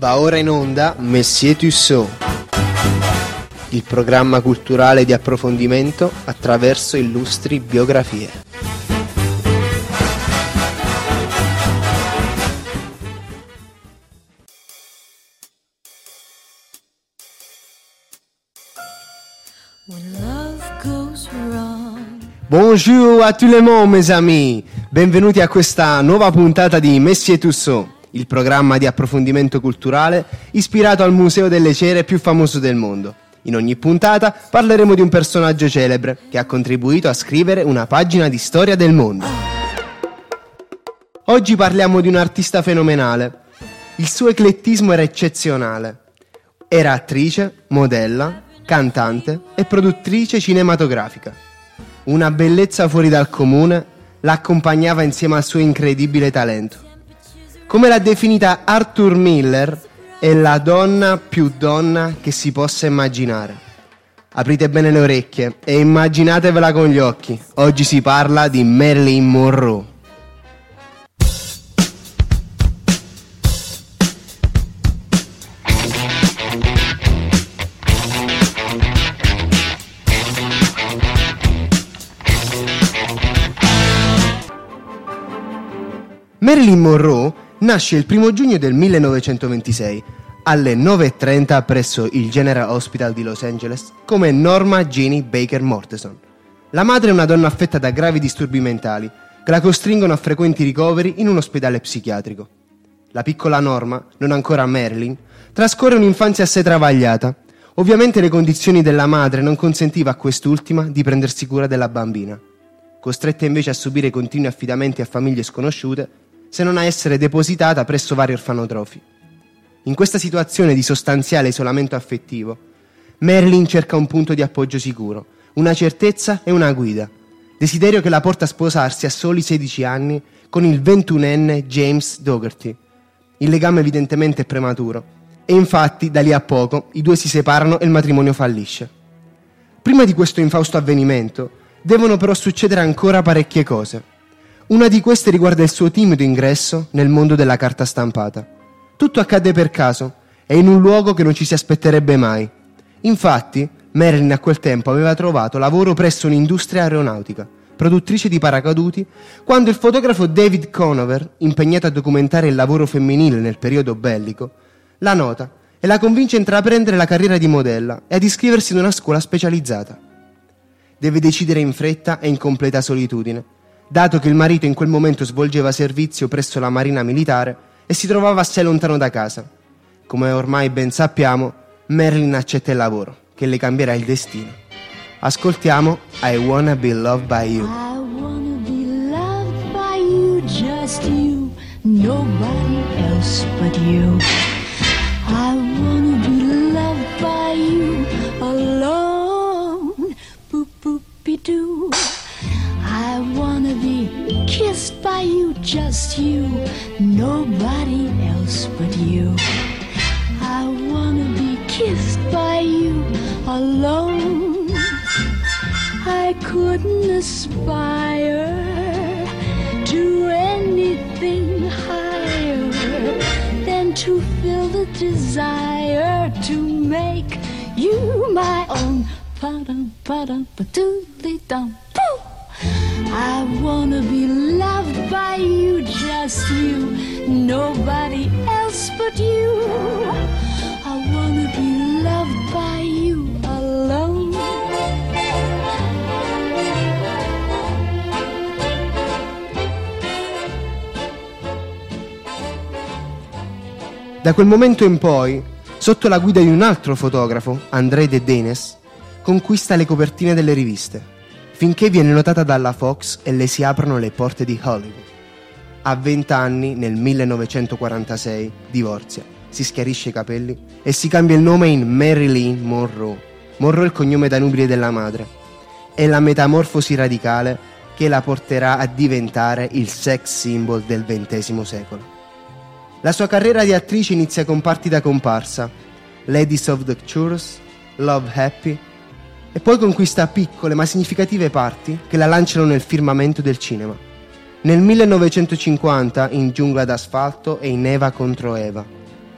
Va ora in onda Messier Tussaud, il programma culturale di approfondimento attraverso illustri biografie. Bonjour à tout le monde, mes amis! Benvenuti a questa nuova puntata di Messier Tussaud, il programma di approfondimento culturale ispirato al Museo delle Cere più famoso del mondo. In ogni puntata parleremo di un personaggio celebre che ha contribuito a scrivere una pagina di storia del mondo. Oggi parliamo di un artista fenomenale. Il suo eclettismo era eccezionale. Era attrice, modella, cantante e produttrice cinematografica. Una bellezza fuori dal comune la accompagnava insieme al suo incredibile talento. Come l'ha definita Arthur Miller, è la donna più donna che si possa immaginare. Aprite bene le orecchie e immaginatevela con gli occhi. Oggi si parla di Marilyn Monroe. Marilyn Monroe nasce il 1 giugno del 1926 alle 9:30 presso il General Hospital di Los Angeles come Norma Jeannie Baker Mortenson. La madre è una donna affetta da gravi disturbi mentali che la costringono a frequenti ricoveri in un ospedale psichiatrico. La piccola Norma, non ancora Marilyn, trascorre un'infanzia assai travagliata. Ovviamente le condizioni della madre non consentiva a quest'ultima di prendersi cura della bambina. Costretta invece a subire continui affidamenti a famiglie sconosciute, se non a essere depositata presso vari orfanotrofi. In questa situazione di sostanziale isolamento affettivo, Marilyn cerca un punto di appoggio sicuro, una certezza e una guida, desiderio che la porta a sposarsi a soli 16 anni con il 21enne James Dougherty. Il legame evidentemente è prematuro e infatti da lì a poco i due si separano e il matrimonio fallisce. Prima di questo infausto avvenimento devono però succedere ancora parecchie cose. Una di queste riguarda il suo timido ingresso nel mondo della carta stampata. Tutto accade per caso e in un luogo che non ci si aspetterebbe mai. Infatti, Marilyn a quel tempo aveva trovato lavoro presso un'industria aeronautica, produttrice di paracaduti, quando il fotografo David Conover, impegnato a documentare il lavoro femminile nel periodo bellico, la nota e la convince a intraprendere la carriera di modella e ad iscriversi in una scuola specializzata. Deve decidere in fretta e in completa solitudine, dato che il marito in quel momento svolgeva servizio presso la Marina Militare e si trovava assai lontano da casa. Come ormai ben sappiamo, Marilyn accetta il lavoro, che le cambierà il destino. Ascoltiamo I Wanna Be Loved By You. I wanna be loved by you, just you, nobody else but you. I wanna be loved by you, alone, boop-boop-be-doo. I wanna be kissed by you, just you, nobody else but you. I wanna be kissed by you, alone. I couldn't aspire to anything higher than to feel the desire to make you my own. Pa-dum-pa-dum-pa-doodly-dum. I wanna be loved by you, just you, nobody else but you. I wanna be loved by you, alone. Da quel momento in poi, sotto la guida di un altro fotografo, André Dedenes, conquista le copertine delle riviste, finché viene notata dalla Fox e le si aprono le porte di Hollywood. A 20 anni, nel 1946, divorzia, si schiarisce i capelli e si cambia il nome in Marilyn Monroe. Monroe è il cognome da nubile della madre. È la metamorfosi radicale che la porterà a diventare il sex symbol del XX secolo. La sua carriera di attrice inizia con parti da comparsa, Ladies of the Chorus, Love Happy, e poi conquista piccole ma significative parti che la lanciano nel firmamento del cinema. Nel 1950 in Giungla d'asfalto e in Eva contro Eva.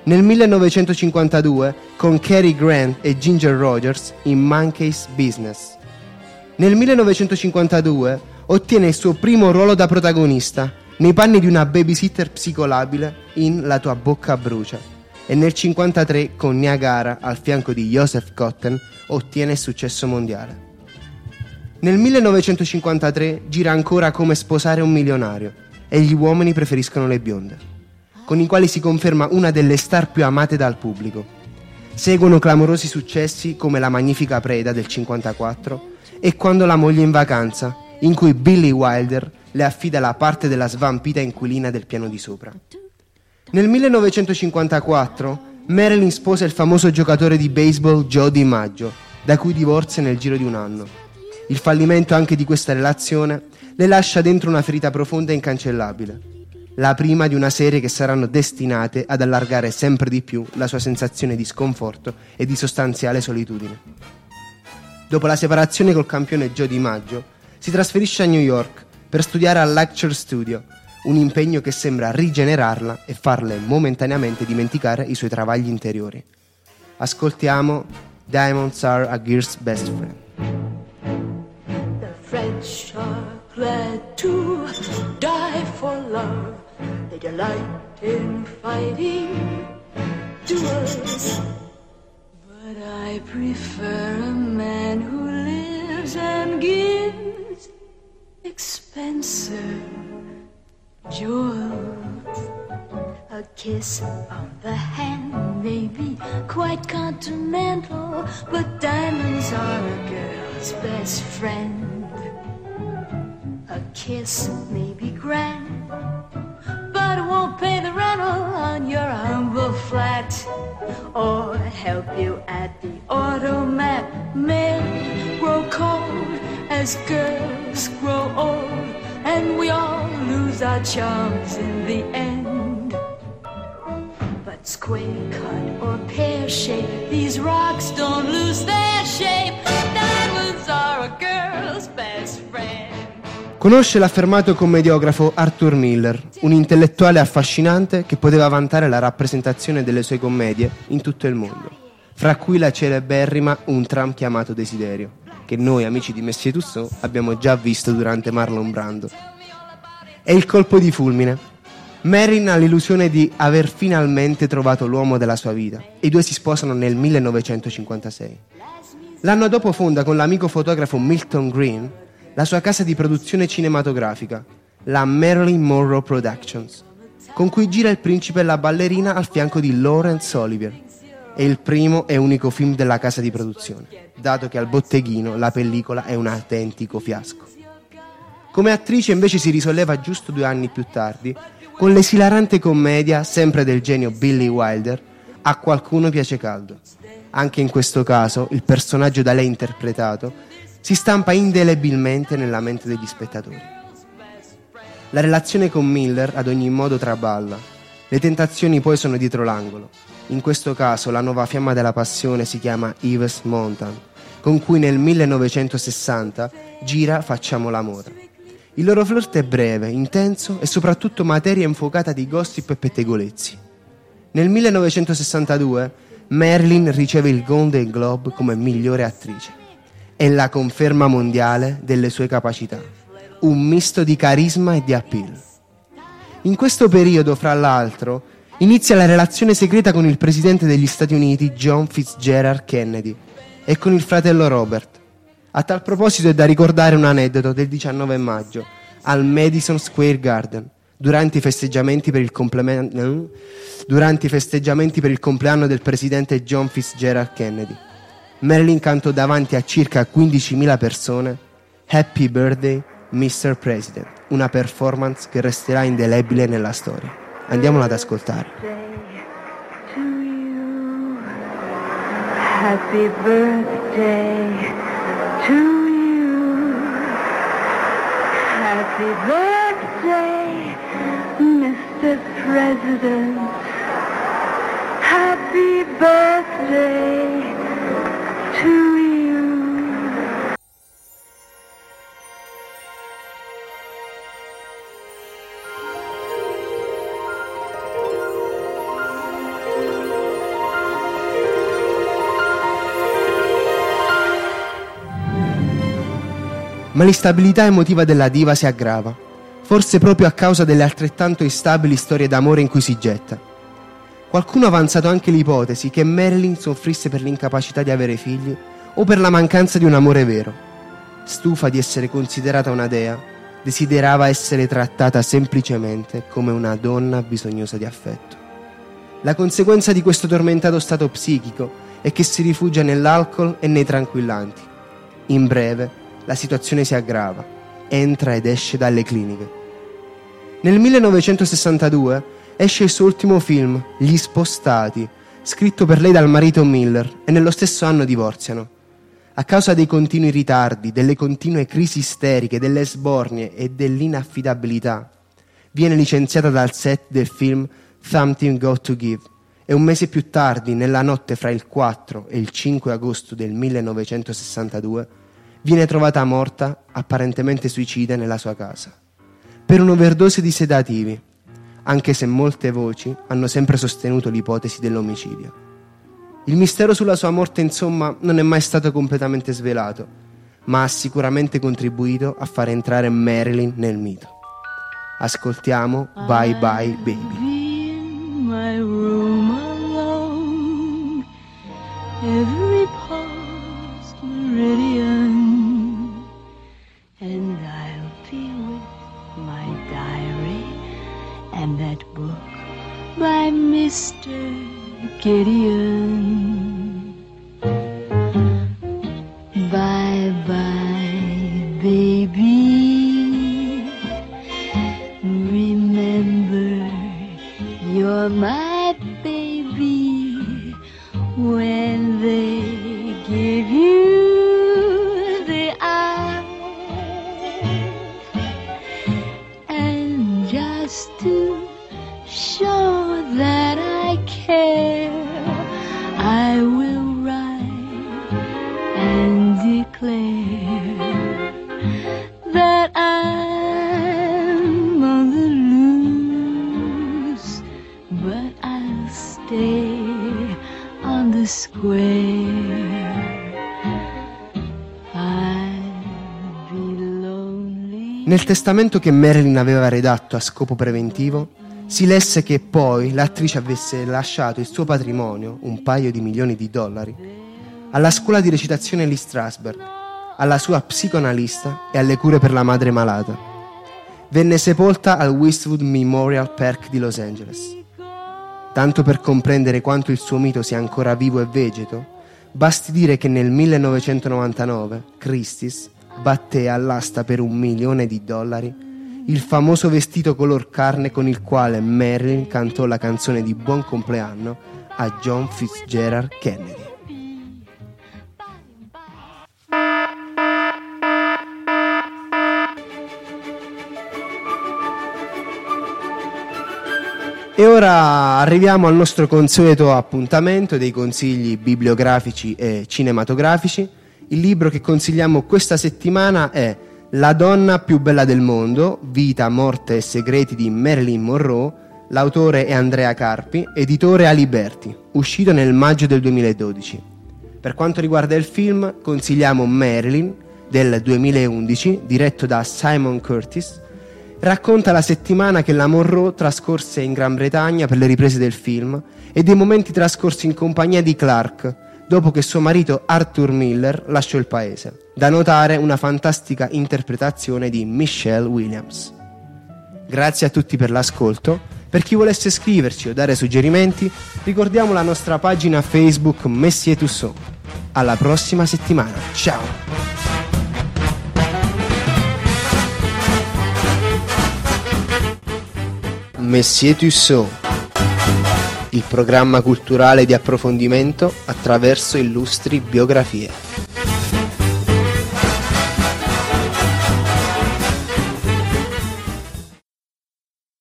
Nel 1952 con Cary Grant e Ginger Rogers in Monkey's Business. Nel 1952 ottiene il suo primo ruolo da protagonista nei panni di una babysitter psicolabile in La tua bocca brucia, e nel 1953 con Niagara al fianco di Joseph Cotten ottiene il successo mondiale. Nel 1953 gira ancora Come sposare un milionario e Gli uomini preferiscono le bionde, con i quali si conferma una delle star più amate dal pubblico. Seguono clamorosi successi come La magnifica preda del 1954 e Quando la moglie è in vacanza, in cui Billy Wilder le affida la parte della svampita inquilina del piano di sopra. Nel 1954 Marilyn sposa il famoso giocatore di baseball Joe DiMaggio, da cui divorzia nel giro di un anno. Il fallimento anche di questa relazione le lascia dentro una ferita profonda e incancellabile, la prima di una serie che saranno destinate ad allargare sempre di più la sua sensazione di sconforto e di sostanziale solitudine. Dopo la separazione col campione Joe DiMaggio, si trasferisce a New York per studiare al Lecture Studio, un impegno che sembra rigenerarla e farle momentaneamente dimenticare i suoi travagli interiori. Ascoltiamo Diamonds Are a Girl's Best Friend. The French are glad to die for love. They delight in fighting duels. But I prefer a man who lives and gives expensive jewels. A kiss on the hand may be quite continental, but diamonds are a girl's best friend. A kiss may be grand, but it won't pay the rental on your humble flat or help you at the automat. Men grow cold as girls grow old, and we all lose our charms in the end. But square cut or pear shape, these rocks don't lose their shape. Diamonds are a girl's best friend. Conosce l'affermato commediografo Arthur Miller, un intellettuale affascinante che poteva vantare la rappresentazione delle sue commedie in tutto il mondo, fra cui la celeberrima Un tram chiamato Desiderio, che noi amici di Messier Tussauds abbiamo già visto durante Marlon Brando. È il colpo di fulmine. Marilyn ha l'illusione di aver finalmente trovato l'uomo della sua vita e i due si sposano nel 1956. L'anno dopo fonda con l'amico fotografo Milton Green la sua casa di produzione cinematografica, la Marilyn Monroe Productions, con cui gira Il principe e la ballerina al fianco di Laurence Olivier. È il primo e unico film della casa di produzione, dato che al botteghino la pellicola è un autentico fiasco. Come attrice invece si risolleva giusto 2 anni più tardi con l'esilarante commedia, sempre del genio Billy Wilder, A qualcuno piace caldo. Anche in questo caso il personaggio da lei interpretato si stampa indelebilmente nella mente degli spettatori. La relazione con Miller ad ogni modo traballa. Le tentazioni poi sono dietro l'angolo. In questo caso la nuova fiamma della passione si chiama Yves Montand, con cui nel 1960 gira Facciamo l'amore. Il loro flirt è breve, intenso e soprattutto materia infuocata di gossip e pettegolezzi. Nel 1962 Marilyn riceve il Golden Globe come migliore attrice. È la conferma mondiale delle sue capacità, un misto di carisma e di appeal. In questo periodo, fra l'altro, inizia la relazione segreta con il presidente degli Stati Uniti John Fitzgerald Kennedy e con il fratello Robert. A tal proposito è da ricordare un aneddoto del 19 maggio al Madison Square Garden, durante i festeggiamenti per il compleanno del presidente John Fitzgerald Kennedy. Marilyn cantò davanti a circa 15.000 persone Happy Birthday Mr. President, una performance che resterà indelebile nella storia. Andiamola ad ascoltare. Happy birthday to you. Happy birthday, Mr. President. Happy birthday to you. Ma l'instabilità emotiva della diva si aggrava, forse proprio a causa delle altrettanto instabili storie d'amore in cui si getta. Qualcuno ha avanzato anche l'ipotesi che Marilyn soffrisse per l'incapacità di avere figli o per la mancanza di un amore vero. Stufa di essere considerata una dea, desiderava essere trattata semplicemente come una donna bisognosa di affetto. La conseguenza di questo tormentato stato psichico è che si rifugia nell'alcol e nei tranquillanti. In breve, la situazione si aggrava, entra ed esce dalle cliniche. Nel 1962 esce il suo ultimo film, Gli Spostati, scritto per lei dal marito Miller, e nello stesso anno divorziano. A causa dei continui ritardi, delle continue crisi isteriche, delle sbornie e dell'inaffidabilità, viene licenziata dal set del film Something Got to Give e un mese più tardi, nella notte fra il 4 e il 5 agosto del 1962, viene trovata morta, apparentemente suicida, nella sua casa, per un'overdose di sedativi, anche se molte voci hanno sempre sostenuto l'ipotesi dell'omicidio. Il mistero sulla sua morte, insomma, non è mai stato completamente svelato, ma ha sicuramente contribuito a far entrare Marilyn nel mito. Ascoltiamo Bye Bye Baby. My room alone, every pulse meridian, and I'll be with my diary and that book by Mr. Gideon. Bye bye, baby. Remember, you're my baby when they give you the eye. And just to show that I care, I will write and declare that I'm on the loose, but I'll stay on the square. I'll be lonely. Nel testamento che Marilyn aveva redatto a scopo preventivo, si lesse che poi l'attrice avesse lasciato il suo patrimonio, $1 paio di milioni, alla scuola di recitazione Lee Strasberg, alla sua psicoanalista e alle cure per la madre malata. Venne sepolta al Westwood Memorial Park di Los Angeles. Tanto per comprendere quanto il suo mito sia ancora vivo e vegeto, basti dire che nel 1999 Christie's batté all'asta per $1 milione il famoso vestito color carne con il quale Marilyn cantò la canzone di buon compleanno a John Fitzgerald Kennedy. E ora arriviamo al nostro consueto appuntamento dei consigli bibliografici e cinematografici. Il libro che consigliamo questa settimana è La donna più bella del mondo, vita, morte e segreti di Marilyn Monroe. L'autore è Andrea Carpi, editore Aliberti, uscito nel maggio del 2012. Per quanto riguarda il film, consigliamo Marilyn del 2011, diretto da Simon Curtis. Racconta la settimana che la Monroe trascorse in Gran Bretagna per le riprese del film e dei momenti trascorsi in compagnia di Clark dopo che suo marito Arthur Miller lasciò il paese. Da notare una fantastica interpretazione di Michelle Williams. Grazie a tutti per l'ascolto. Per chi volesse scriverci o dare suggerimenti, ricordiamo la nostra pagina Facebook Messier Tussaud. Alla prossima settimana. Ciao! Messier Tussaud, il programma culturale di approfondimento attraverso illustri biografie.